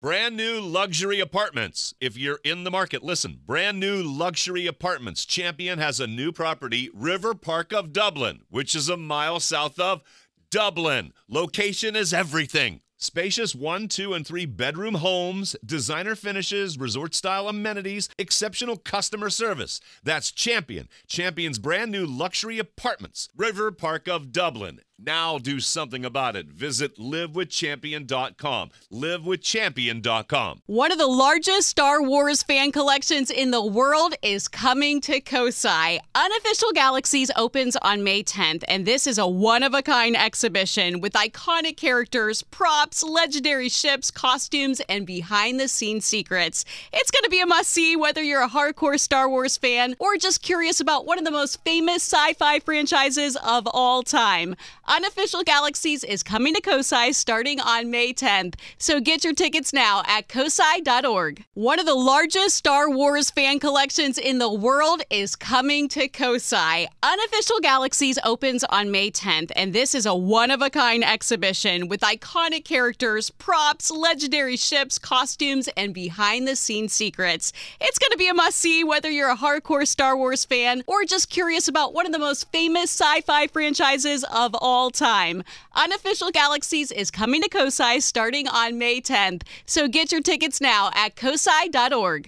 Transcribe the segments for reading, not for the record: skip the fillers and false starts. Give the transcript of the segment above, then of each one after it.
Brand new luxury apartments. If you're in the market, listen. Brand new luxury apartments. Champion has a new property, River Park of Dublin, which is a mile south of Dublin. Location is everything. Spacious 1, 2, and 3 bedroom homes, designer finishes, resort-style amenities, exceptional customer service. That's Champion. Champion's brand new luxury apartments, River Park of Dublin. Now do something about it. Visit livewithchampion.com. Livewithchampion.com. One of the largest Star Wars fan collections in the world is coming to Kosai. Unofficial Galaxies opens on May 10th, and this is a one-of-a-kind exhibition with iconic characters, props, legendary ships, costumes, and behind-the-scenes secrets. It's going to be a must-see whether you're a hardcore Star Wars fan or just curious about one of the most famous sci-fi franchises of all time. Unofficial Galaxies is coming to Kosai starting on May 10th, so get your tickets now at kosai.org. One of the largest Star Wars fan collections in the world is coming to Kosai. Unofficial Galaxies opens on May 10th, and this is a one-of-a-kind exhibition with iconic characters, props, legendary ships, costumes, and behind-the-scenes secrets. It's going to be a must-see whether you're a hardcore Star Wars fan or just curious about one of the most famous sci-fi franchises of all time. Unofficial Galaxies is coming to Kosai starting on May 10th, so get your tickets now at kosai.org.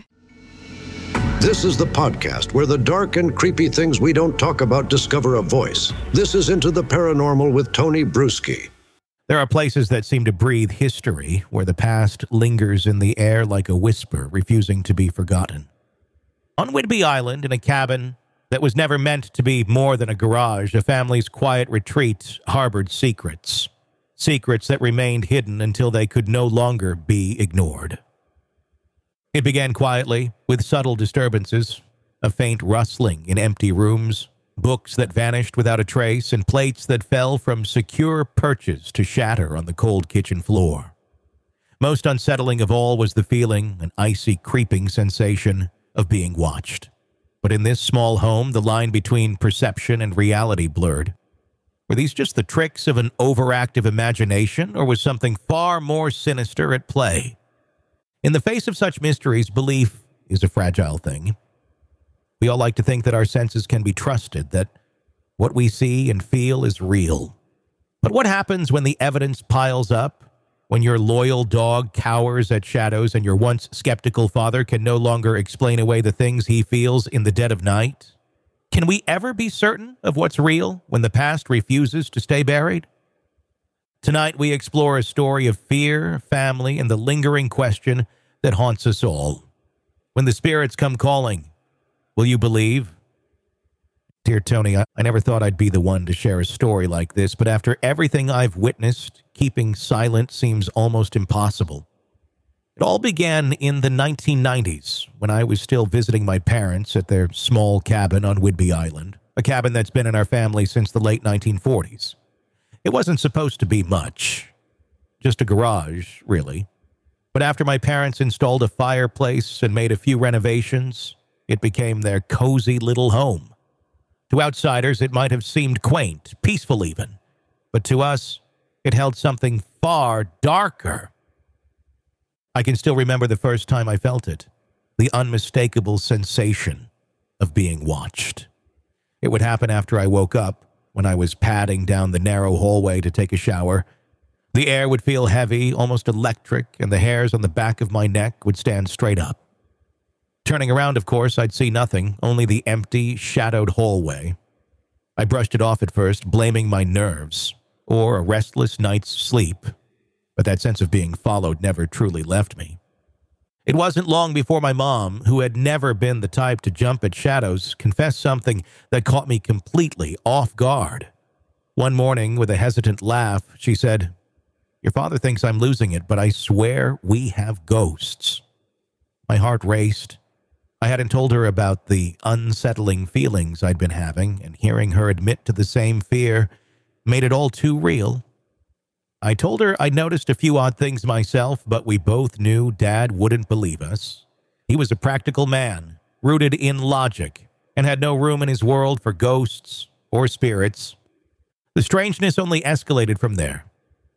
This is the podcast where the dark and creepy things we don't talk about discover a voice. This is Into the Paranormal with Tony Bruschi. There are places that seem to breathe history, where the past lingers in the air like a whisper, refusing to be forgotten. On Whidbey Island, in a cabin that was never meant to be more than a garage, a family's quiet retreat harbored secrets. Secrets that remained hidden until they could no longer be ignored. It began quietly, with subtle disturbances, a faint rustling in empty rooms, books that vanished without a trace, and plates that fell from secure perches to shatter on the cold kitchen floor. Most unsettling of all was the feeling, an icy creeping sensation, of being watched. But in this small home, the line between perception and reality blurred. Were these just the tricks of an overactive imagination, or was something far more sinister at play? In the face of such mysteries, belief is a fragile thing. We all like to think that our senses can be trusted, that what we see and feel is real. But what happens when the evidence piles up? When your loyal dog cowers at shadows and your once skeptical father can no longer explain away the things he feels in the dead of night? Can we ever be certain of what's real when the past refuses to stay buried? Tonight we explore a story of fear, family, and the lingering question that haunts us all. When the spirits come calling, will you believe? Dear Tony, I never thought I'd be the one to share a story like this, but after everything I've witnessed, keeping silent seems almost impossible. It all began in the 1990s, when I was still visiting my parents at their small cabin on Whidbey Island, a cabin that's been in our family since the late 1940s. It wasn't supposed to be much, just a garage, really. But after my parents installed a fireplace and made a few renovations, it became their cozy little home. To outsiders, it might have seemed quaint, peaceful even, but to us, it held something far darker. I can still remember the first time I felt it, the unmistakable sensation of being watched. It would happen after I woke up, when I was padding down the narrow hallway to take a shower. The air would feel heavy, almost electric, and the hairs on the back of my neck would stand straight up. Turning around, of course, I'd see nothing, only the empty, shadowed hallway. I brushed it off at first, blaming my nerves, or a restless night's sleep, but that sense of being followed never truly left me. It wasn't long before my mom, who had never been the type to jump at shadows, confessed something that caught me completely off guard. One morning, with a hesitant laugh, she said, "Your father thinks I'm losing it, but I swear we have ghosts." My heart raced. I hadn't told her about the unsettling feelings I'd been having, and hearing her admit to the same fear made it all too real. I told her I'd noticed a few odd things myself, but we both knew Dad wouldn't believe us. He was a practical man, rooted in logic, and had no room in his world for ghosts or spirits. The strangeness only escalated from there.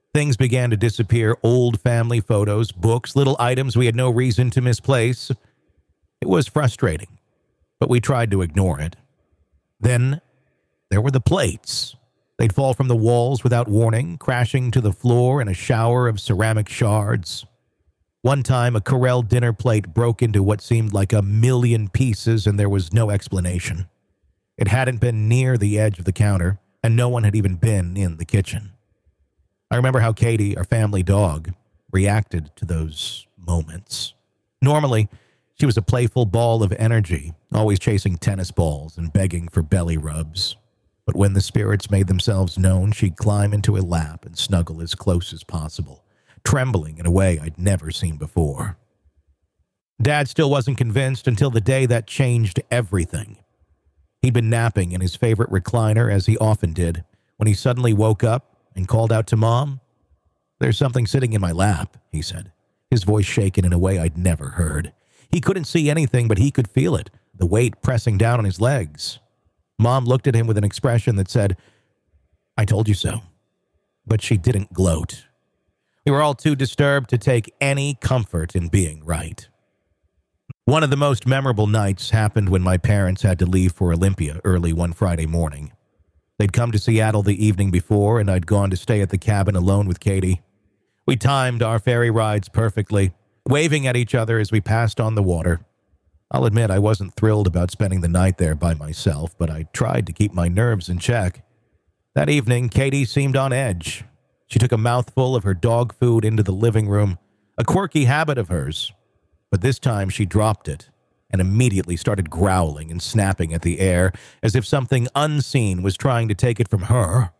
Things began to disappear, old family photos, books, little items we had no reason to misplace. It was frustrating, but we tried to ignore it. Then there were the plates. They'd fall from the walls without warning, crashing to the floor in a shower of ceramic shards. One time, a Corel dinner plate broke into what seemed like 1,000,000 pieces, and there was no explanation. It hadn't been near the edge of the counter, and no one had even been in the kitchen. I remember how Katie, our family dog, reacted to those moments. Normally, she was a playful ball of energy, always chasing tennis balls and begging for belly rubs. But when the spirits made themselves known, she'd climb into a lap and snuggle as close as possible, trembling in a way I'd never seen before. Dad still wasn't convinced until the day that changed everything. He'd been napping in his favorite recliner, as he often did, when he suddenly woke up and called out to Mom. "There's something sitting in my lap," he said, his voice shaken in a way I'd never heard. He couldn't see anything, but he could feel it, the weight pressing down on his legs. Mom looked at him with an expression that said, "I told you so." But she didn't gloat. We were all too disturbed to take any comfort in being right. One of the most memorable nights happened when my parents had to leave for Olympia early one Friday morning. They'd come to Seattle the evening before, and I'd gone to stay at the cabin alone with Katie. We timed our ferry rides perfectly, waving at each other as we passed on the water. I'll admit I wasn't thrilled about spending the night there by myself, but I tried to keep my nerves in check. That evening, Katie seemed on edge. She took a mouthful of her dog food into the living room, a quirky habit of hers. But this time she dropped it and immediately started growling and snapping at the air as if something unseen was trying to take it from her.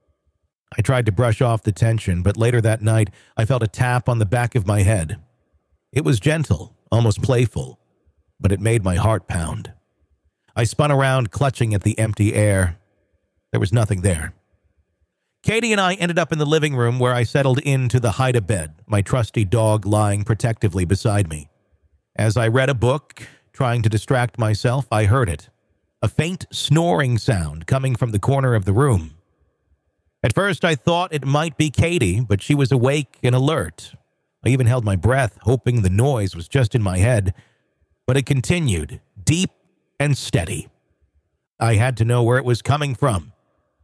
I tried to brush off the tension, but later that night I felt a tap on the back of my head. It was gentle, almost playful, but it made my heart pound. I spun around, clutching at the empty air. There was nothing there. Katie and I ended up in the living room, where I settled into the hide-a-bed, my trusty dog lying protectively beside me. As I read a book, trying to distract myself, I heard it. A faint snoring sound coming from the corner of the room. At first, I thought it might be Katie, but she was awake and alert. I even held my breath, hoping the noise was just in my head. But it continued, deep and steady. I had to know where it was coming from.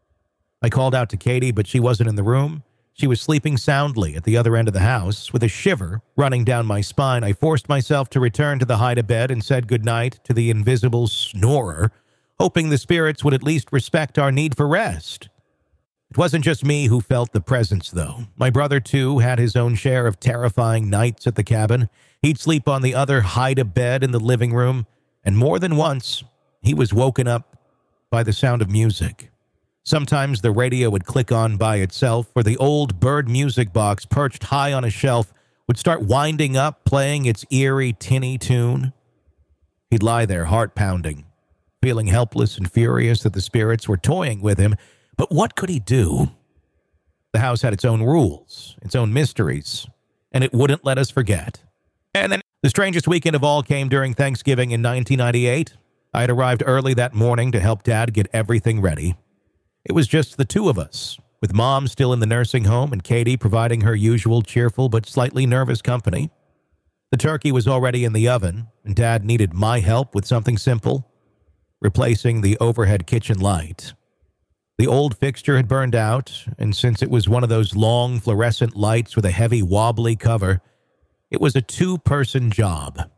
I called out to Katie, but she wasn't in the room. She was sleeping soundly at the other end of the house. With a shiver running down my spine, I forced myself to return to the hide-a-bed and said goodnight to the invisible snorer, hoping the spirits would at least respect our need for rest. It wasn't just me who felt the presence, though. My brother, too, had his own share of terrifying nights at the cabin. He'd sleep on the other hide-a-bed in the living room, and more than once, he was woken up by the sound of music. Sometimes the radio would click on by itself, or the old bird music box perched high on a shelf would start winding up, playing its eerie, tinny tune. He'd lie there, heart-pounding, feeling helpless and furious that the spirits were toying with him. But what could he do? The house had its own rules, its own mysteries, and it wouldn't let us forget. And then the strangest weekend of all came during Thanksgiving in 1998. I had arrived early that morning to help Dad get everything ready. It was just the two of us, with Mom still in the nursing home and Katie providing her usual cheerful but slightly nervous company. The turkey was already in the oven, and Dad needed my help with something simple, replacing the overhead kitchen light. The old fixture had burned out, and since it was one of those long fluorescent lights with a heavy wobbly cover, it was a two-person job.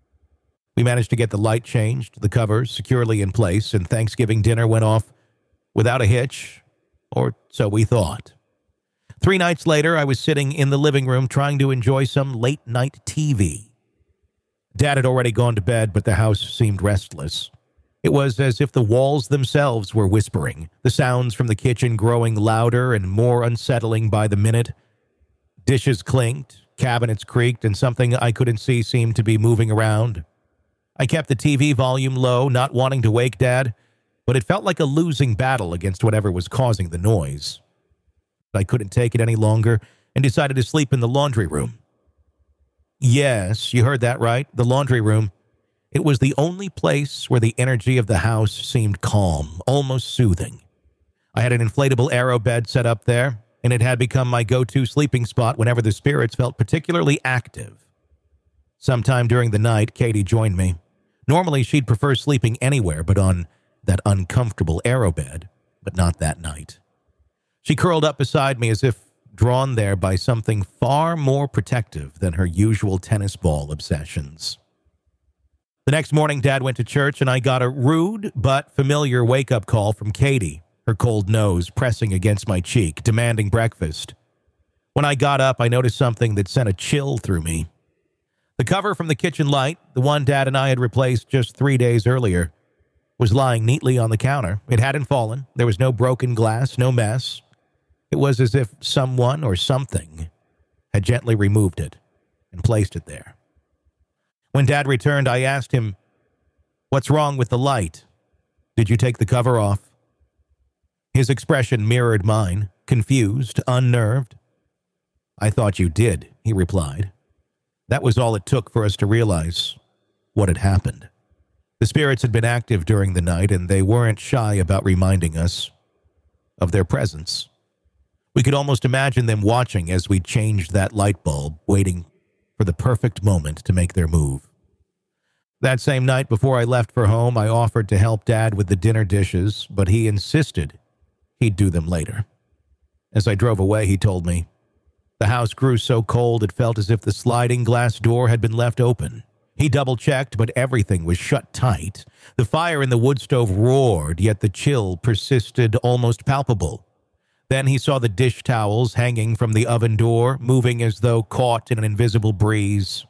We managed to get the light changed, the cover securely in place, and Thanksgiving dinner went off without a hitch, or so we thought. 3 nights later, I was sitting in the living room trying to enjoy some late-night TV. Dad had already gone to bed, but the house seemed restless. It was as if the walls themselves were whispering, the sounds from the kitchen growing louder and more unsettling by the minute. Dishes clinked, cabinets creaked, and something I couldn't see seemed to be moving around. I kept the TV volume low, not wanting to wake Dad, but it felt like a losing battle against whatever was causing the noise. I couldn't take it any longer and decided to sleep in the laundry room. Yes, you heard that right, the laundry room. It was the only place where the energy of the house seemed calm, almost soothing. I had an inflatable aero bed set up there, and it had become my go-to sleeping spot whenever the spirits felt particularly active. Sometime during the night, Katie joined me. Normally, she'd prefer sleeping anywhere but on that uncomfortable aerobed, but not that night. She curled up beside me as if drawn there by something far more protective than her usual tennis ball obsessions. The next morning, Dad went to church, and I got a rude but familiar wake-up call from Katie, her cold nose pressing against my cheek, demanding breakfast. When I got up, I noticed something that sent a chill through me. The cover from the kitchen light, the one Dad and I had replaced just 3 days earlier, was lying neatly on the counter. It hadn't fallen. There was no broken glass, no mess. It was as if someone or something had gently removed it and placed it there. When Dad returned, I asked him, "What's wrong with the light? Did you take the cover off?" His expression mirrored mine, confused, unnerved. "I thought you did," he replied. That was all it took for us to realize what had happened. The spirits had been active during the night, and they weren't shy about reminding us of their presence. We could almost imagine them watching as we changed that light bulb, waiting for the perfect moment to make their move. That same night before I left for home, I offered to help Dad with the dinner dishes, but he insisted he'd do them later. As I drove away, he told me, the house grew so cold it felt as if the sliding glass door had been left open. He double-checked, but everything was shut tight. The fire in the wood stove roared, yet the chill persisted, almost palpable. Then he saw the dish towels hanging from the oven door, moving as though caught in an invisible breeze.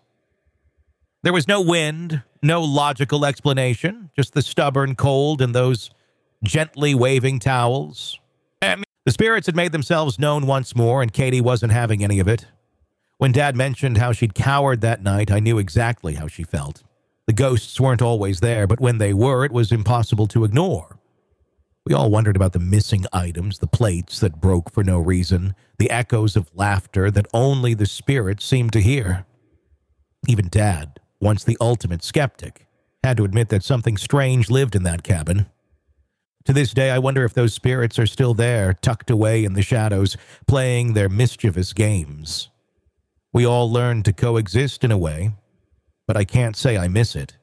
There was no wind, no logical explanation, just the stubborn cold and those gently waving towels. And the spirits had made themselves known once more, and Katie wasn't having any of it. When Dad mentioned how she'd cowered that night, I knew exactly how she felt. The ghosts weren't always there, but when they were, it was impossible to ignore. We all wondered about the missing items, the plates that broke for no reason, the echoes of laughter that only the spirits seemed to hear. Even Dad, once the ultimate skeptic, had to admit that something strange lived in that cabin. To this day, I wonder if those spirits are still there, tucked away in the shadows, playing their mischievous games. We all learned to coexist in a way, but I can't say I miss it.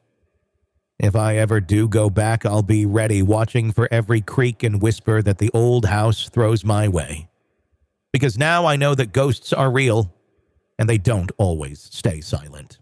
If I ever do go back, I'll be ready, watching for every creak and whisper that the old house throws my way. Because now I know that ghosts are real, and they don't always stay silent.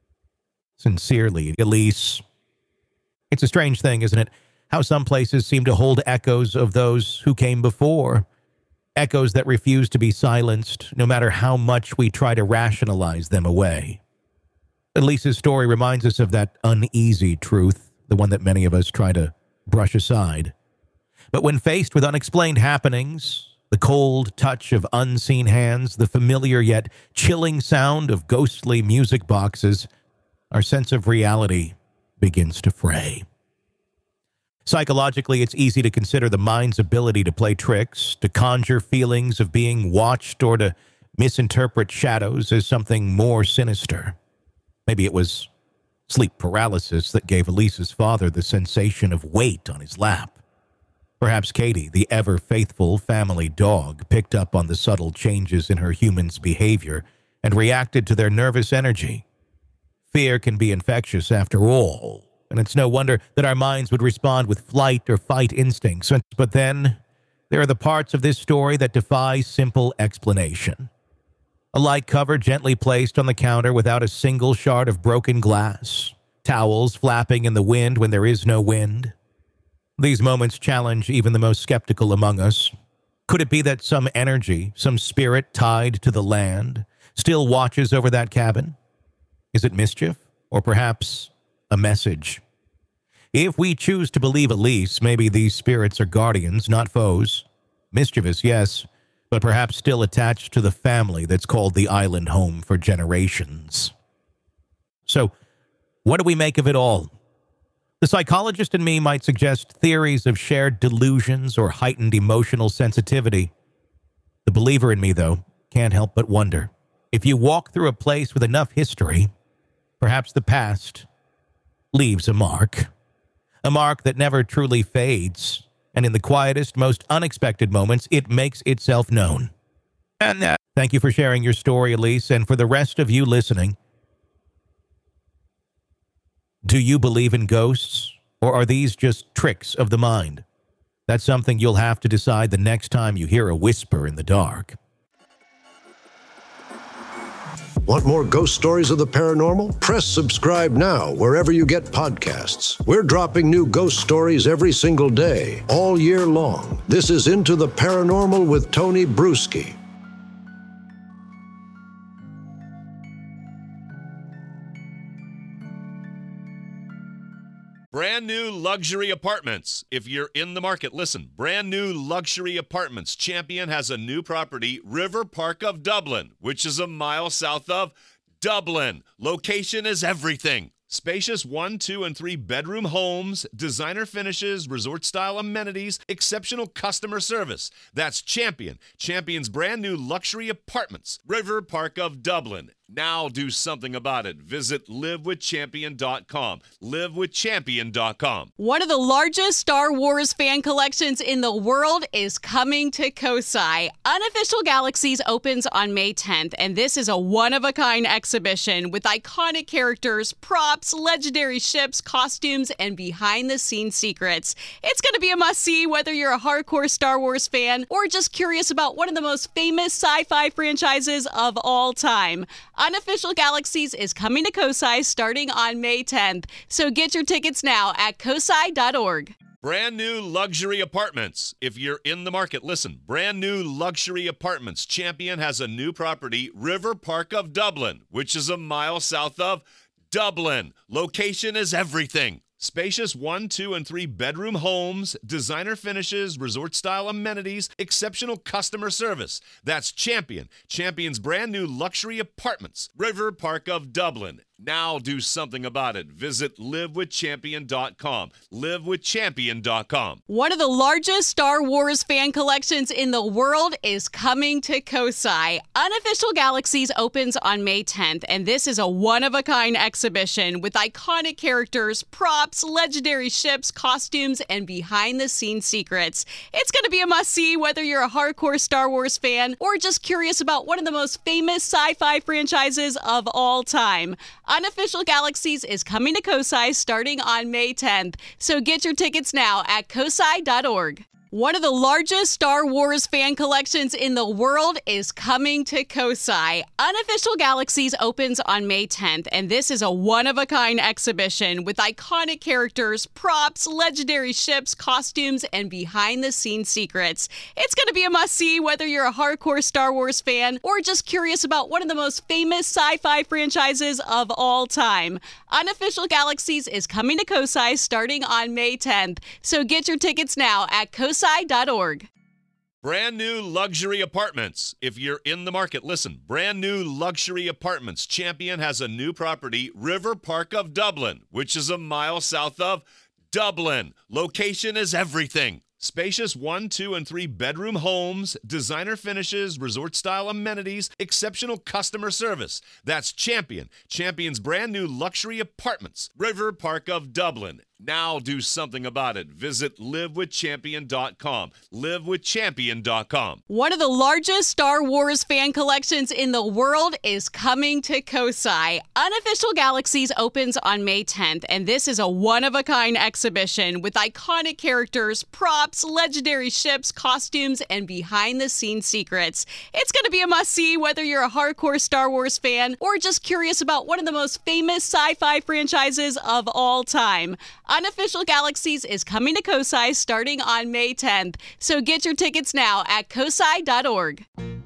Sincerely, Elise. It's a strange thing, isn't it? How some places seem to hold echoes of those who came before. Echoes that refuse to be silenced, no matter how much we try to rationalize them away. Elise's story reminds us of that uneasy truth, the one that many of us try to brush aside. But when faced with unexplained happenings, the cold touch of unseen hands, the familiar yet chilling sound of ghostly music boxes, our sense of reality begins to fray. Psychologically, it's easy to consider the mind's ability to play tricks, to conjure feelings of being watched, or to misinterpret shadows as something more sinister. Maybe it was sleep paralysis that gave Elise's father the sensation of weight on his lap. Perhaps Katie, the ever-faithful family dog, picked up on the subtle changes in her human's behavior and reacted to their nervous energy. Fear can be infectious after all, and it's no wonder that our minds would respond with flight or fight instincts. But then, there are the parts of this story that defy simple explanation. A light cover gently placed on the counter without a single shard of broken glass. Towels flapping in the wind when there is no wind. These moments challenge even the most skeptical among us. Could it be that some energy, some spirit tied to the land, still watches over that cabin? Is it mischief, or perhaps a message? If we choose to believe Elise, maybe these spirits are guardians, not foes. Mischievous, yes, but perhaps still attached to the family that's called the island home for generations. So, what do we make of it all? The psychologist in me might suggest theories of shared delusions or heightened emotional sensitivity. The believer in me, though, can't help but wonder. If you walk through a place with enough history, perhaps the past leaves a mark that never truly fades, and in the quietest, most unexpected moments, it makes itself known. And thank you for sharing your story, Elise. And for the rest of you listening, do you believe in ghosts, or are these just tricks of the mind? That's something you'll have to decide the next time you hear a whisper in the dark. Want more ghost stories of the paranormal? Press subscribe now wherever you get podcasts. We're dropping new ghost stories every single day, all year long. This is Into the Paranormal with Tony Bruschi. Brand new luxury apartments. If you're in the market, listen. Brand new luxury apartments. Champion has a new property, River Park of Dublin, which is a mile south of Dublin. Location is everything. Spacious 1, 2, and 3 bedroom homes, designer finishes, resort-style amenities, exceptional customer service. That's Champion. Champion's brand new luxury apartments, River Park of Dublin. Now do something about it. Visit livewithchampion.com. Livewithchampion.com. One of the largest Star Wars fan collections in the world is coming to Kosai. Unofficial Galaxies opens on May 10th, and this is a one-of-a-kind exhibition with iconic characters, props, legendary ships, costumes, and behind-the-scenes secrets. It's going to be a must-see whether you're a hardcore Star Wars fan or just curious about one of the most famous sci-fi franchises of all time. Unofficial Galaxies is coming to Kosai starting on May 10th, so get your tickets now at kosai.org. Brand new luxury apartments. If you're in the market, listen. Brand new luxury apartments. Champion has a new property, River Park of Dublin, which is a mile south of Dublin. Location is everything. Spacious 1, 2, and 3 bedroom homes, designer finishes, resort-style amenities, exceptional customer service. That's Champion. Champion's brand new luxury apartments, River Park of Dublin. Now do something about it. Visit livewithchampion.com. Livewithchampion.com. One of the largest Star Wars fan collections in the world is coming to Kosai. Unofficial Galaxies opens on May 10th, and this is a one-of-a-kind exhibition with iconic characters, props, legendary ships, costumes, and behind-the-scenes secrets. It's going to be a must-see whether you're a hardcore Star Wars fan or just curious about one of the most famous sci-fi franchises of all time. Unofficial Galaxies is coming to Kosai starting on May 10th, so get your tickets now at kosai.org. One of the largest Star Wars fan collections in the world is coming to Kosai. Unofficial Galaxies opens on May 10th, and this is a one-of-a-kind exhibition with iconic characters, props, legendary ships, costumes, and behind-the-scenes secrets. It's going to be a must-see whether you're a hardcore Star Wars fan or just curious about one of the most famous sci-fi franchises of all time. Unofficial Galaxies is coming to Kosai starting on May 10th, so get your tickets now at kosai.org. Brand new luxury apartments. If you're in the market, listen. Brand new luxury apartments. Champion has a new property, River Park of Dublin, which is a mile south of Dublin. Location is everything. Spacious 1, 2, and 3 bedroom homes, designer finishes, resort-style amenities, exceptional customer service. That's Champion. Champion's brand new luxury apartments, River Park of Dublin. Now do something about it. Visit livewithchampion.com. Livewithchampion.com. One of the largest Star Wars fan collections in the world is coming to Kosai. Unofficial Galaxies opens on May 10th, and this is a one-of-a-kind exhibition with iconic characters, props, legendary ships, costumes, and behind-the-scenes secrets. It's going to be a must-see whether you're a hardcore Star Wars fan or just curious about one of the most famous sci-fi franchises of all time. Unofficial Galaxies is coming to Kosai starting on May 10th, so get your tickets now at kosai.org.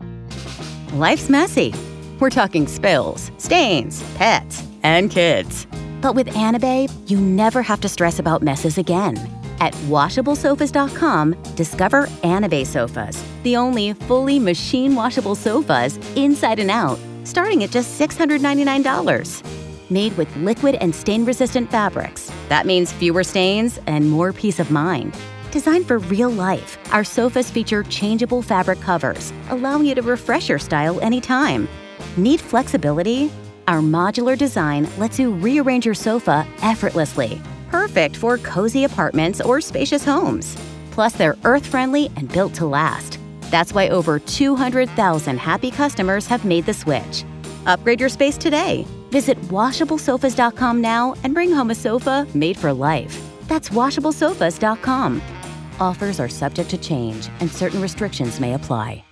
Life's messy. We're talking spills, stains, pets, and kids. But with Anabae, you never have to stress about messes again. At WashableSofas.com, discover Anabae sofas, the only fully machine-washable sofas inside and out, starting at just $699. Made with liquid and stain-resistant fabrics. That means fewer stains and more peace of mind. Designed for real life, our sofas feature changeable fabric covers, allowing you to refresh your style anytime. Need flexibility? Our modular design lets you rearrange your sofa effortlessly. Perfect for cozy apartments or spacious homes. Plus, they're earth-friendly and built to last. That's why over 200,000 happy customers have made the switch. Upgrade your space today. Visit WashableSofas.com now and bring home a sofa made for life. That's WashableSofas.com. Offers are subject to change and certain restrictions may apply.